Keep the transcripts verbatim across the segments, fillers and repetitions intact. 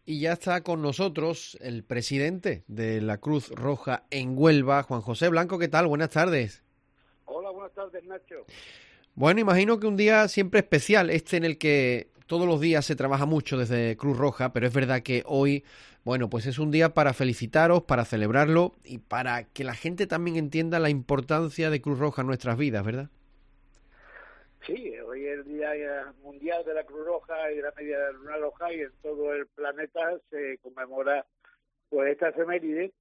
Y ya está con nosotros el presidente de la Cruz Roja en Huelva, Juan José Blanco. ¿Qué tal? Buenas tardes. Hola, buenas tardes, Nacho. Bueno, imagino que un día siempre especial, este en el que todos los días se trabaja mucho desde Cruz Roja, pero es verdad que hoy, bueno, pues es un día para felicitaros, para celebrarlo y para que la gente también entienda la importancia de Cruz Roja en nuestras vidas, ¿verdad? Sí, hoy es el Día eh, Mundial de la Cruz Roja y de la Media Luna Roja y en todo el planeta se conmemora pues esta efeméride.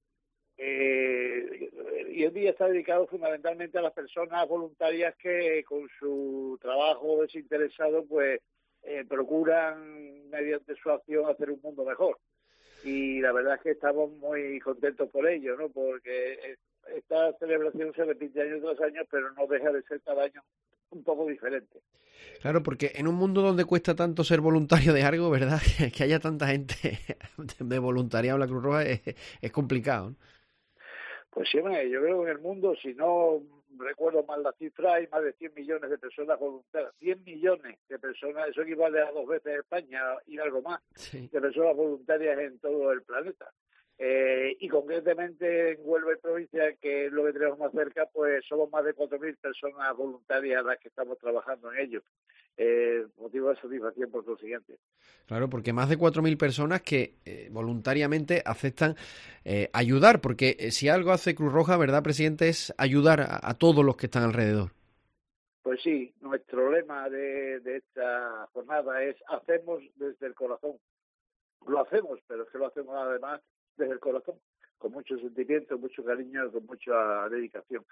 Eh, y el día está dedicado fundamentalmente a las personas voluntarias que con su trabajo desinteresado pues eh, procuran mediante su acción hacer un mundo mejor. Y la verdad es que estamos muy contentos por ello, ¿no? Porque esta celebración se repite año tras año, pero no deja de ser cada año un poco diferente. Claro, porque en un mundo donde cuesta tanto ser voluntario de algo, ¿verdad? Que haya tanta gente de voluntariado en la Cruz Roja es, es complicado, ¿no? Pues sí, hombre, yo creo que en el mundo, si no recuerdo mal la cifra, hay más de cien millones de personas voluntarias. cien millones de personas, eso equivale a dos veces España y algo más, Sí. de personas voluntarias en todo el planeta. Eh, y concretamente en Huelva y provincia, que es lo que tenemos más cerca, pues somos más de cuatro mil personas voluntarias las que estamos trabajando en ello. Eh, motivo de satisfacción por consiguiente. Claro, porque más de cuatro mil personas que eh, voluntariamente aceptan eh, ayudar, porque eh, si algo hace Cruz Roja, ¿verdad, presidente? Es ayudar a, a todos los que están alrededor. Pues sí, nuestro lema de, de esta jornada es hacemos desde el corazón. Lo hacemos, pero es que lo hacemos además desde el corazón, con mucho sentimiento, mucho cariño, con mucha dedicación.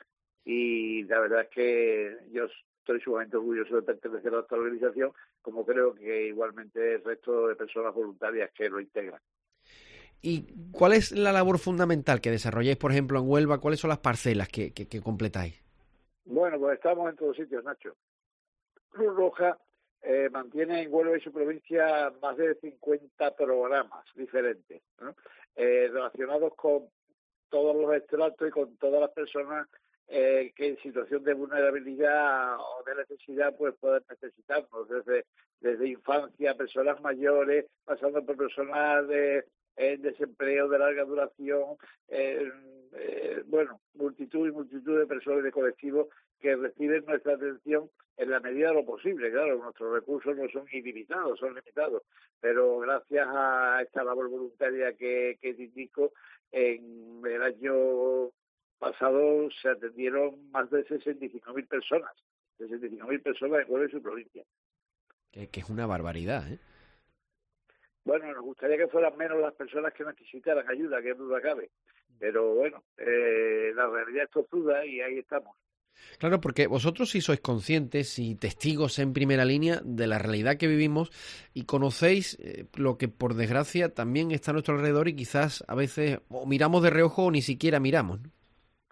Y la verdad es que yo estoy sumamente orgulloso de pertenecer a esta organización, como creo que igualmente el resto de personas voluntarias que lo integran. ¿Y cuál es la labor fundamental que desarrolláis, por ejemplo, en Huelva? ¿Cuáles son las parcelas que, que, que completáis? Bueno, pues estamos en todos sitios, Nacho. Cruz Roja eh, mantiene en Huelva y su provincia más de cincuenta programas diferentes, ¿no? eh, relacionados con todos los estratos y con todas las personas eh, que en situación de vulnerabilidad o de necesidad pues pueden necesitarnos, desde, desde infancia, personas mayores, pasando por personas de en desempleo de larga duración, eh, eh, bueno, multitud y multitud de personas y de colectivos que reciben nuestra atención en la medida de lo posible. Claro, nuestros recursos no son ilimitados, son limitados, pero gracias a esta labor voluntaria que, que te indico, en el año pasado se atendieron más de sesenta y cinco mil personas, sesenta y cinco mil personas en Huelva y su provincia. Que, que es una barbaridad, ¿eh? Bueno, nos gustaría que fueran menos las personas que necesitaran ayuda, que duda cabe, pero bueno, eh, la realidad es tozuda y ahí estamos. Claro, porque vosotros sí sois conscientes y testigos en primera línea de la realidad que vivimos y conocéis eh, lo que por desgracia también está a nuestro alrededor y quizás a veces o miramos de reojo o ni siquiera miramos, ¿no?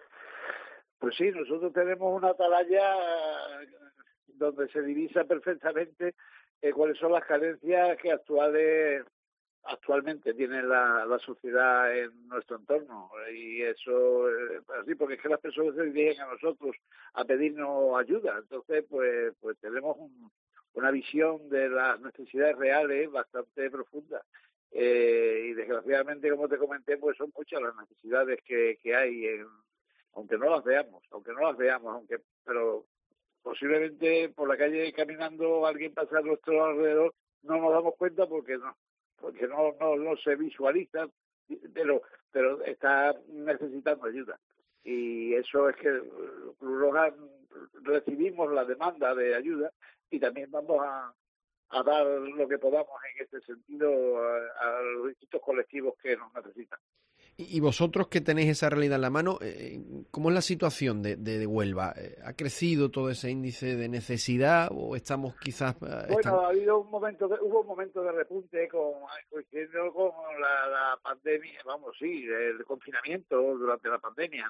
Pues sí, nosotros tenemos una atalaya donde se divisa perfectamente eh, cuáles son las carencias que actuales actualmente tiene la, la sociedad en nuestro entorno, y eso es así porque es que las personas se dirigen a nosotros a pedirnos ayuda. Entonces pues pues tenemos un, una visión de las necesidades reales bastante profunda, eh, y desgraciadamente, como te comenté, pues son muchas las necesidades que, que hay en, aunque no las veamos, aunque no las veamos, aunque pero posiblemente por la calle caminando alguien pasa a nuestro alrededor, no nos damos cuenta porque no porque no no no se visualiza, pero pero está necesitando ayuda. Y eso es que Cruz Roja recibimos la demanda de ayuda y también vamos a, a dar lo que podamos en este sentido a, a los distintos colectivos que nos necesitan. Y, y vosotros que tenéis esa realidad en la mano, eh, ¿cómo es la situación de, de, de Huelva? Eh, ¿Ha crecido todo ese índice de necesidad o estamos quizás eh, Bueno, están... ha habido un momento, de, hubo un momento de repunte con, coincidiendo con la, la pandemia, vamos, sí, el confinamiento durante la pandemia, ¿no?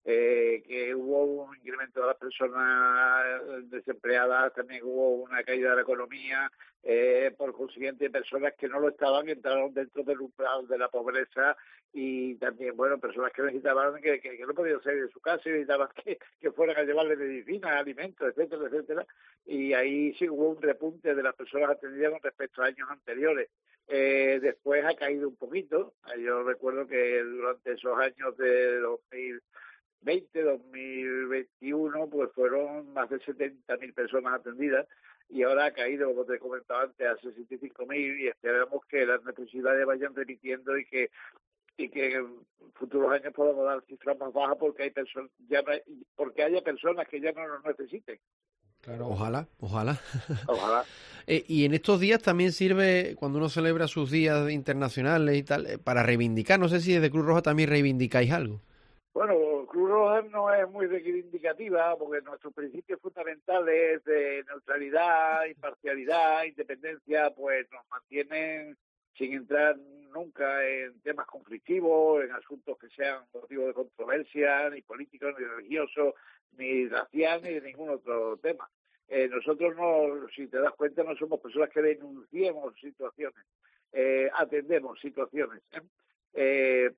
eh, que hubo un incremento de las personas desempleadas, también hubo una caída de la economía, eh, por consiguiente personas que no lo estaban entraron dentro del umbral de la pobreza, y también, bueno, personas que necesitaban, que, que, que no podían salir de su casa y necesitaban que, que fueran a llevarle medicinas, alimentos, etcétera, etcétera, y ahí sí hubo un repunte de las personas atendidas con respecto a años anteriores. Eh, después ha caído un poquito. Yo recuerdo que durante esos años de dos mil veinte, dos mil veintiuno, pues fueron más de setenta mil personas atendidas, y ahora ha caído, como te comentaba antes, a sesenta y cinco mil, y esperamos que las necesidades vayan repitiendo y que y que en futuros años podamos dar cifras más bajas porque hay personas ya no hay, porque haya personas que ya no nos necesiten. Claro, ojalá, ojalá. Ojalá. eh, y en estos días también sirve, cuando uno celebra sus días internacionales y tal, eh, para reivindicar. No sé si desde Cruz Roja también reivindicáis algo. Bueno, Cruz Roja no es muy reivindicativa porque nuestros principios fundamentales de neutralidad, imparcialidad, independencia, pues nos mantienen sin entrar nunca en temas conflictivos, en asuntos que sean motivo de controversia, ni políticos, ni religiosos, ni racial, ni de ningún otro tema. Eh, nosotros, no, si te das cuenta, no somos personas que denunciemos situaciones, eh, atendemos situaciones. ¿eh? Eh,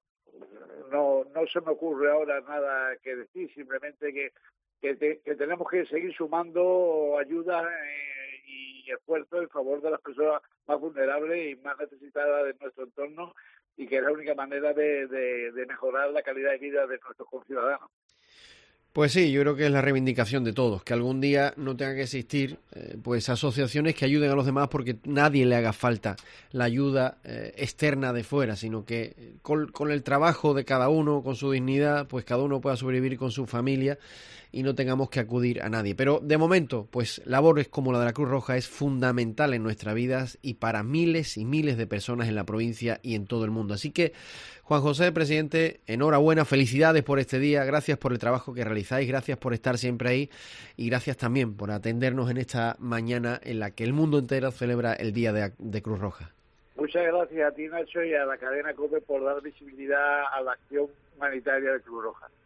no, no se me ocurre ahora nada que decir, simplemente que, que, te, que tenemos que seguir sumando ayudas eh, y esfuerzos en favor de las personas más vulnerables y más necesitadas de nuestro entorno, y que es la única manera de, de, de mejorar la calidad de vida de nuestros conciudadanos. Pues sí, yo creo que es la reivindicación de todos, que algún día no tenga que existir eh, pues asociaciones que ayuden a los demás porque nadie le haga falta la ayuda eh, externa de fuera, sino que con, con el trabajo de cada uno, con su dignidad, pues cada uno pueda sobrevivir con su familia y no tengamos que acudir a nadie. Pero de momento, pues labores como la de la Cruz Roja es fundamental en nuestras vidas y para miles y miles de personas en la provincia y en todo el mundo. Así que, Juan José, presidente, enhorabuena, felicidades por este día, gracias por el trabajo que realizáis, gracias por estar siempre ahí y gracias también por atendernos en esta mañana en la que el mundo entero celebra el Día de, de Cruz Roja. Muchas gracias a ti, Nacho, y a la cadena COPE por dar visibilidad a la acción humanitaria de Cruz Roja.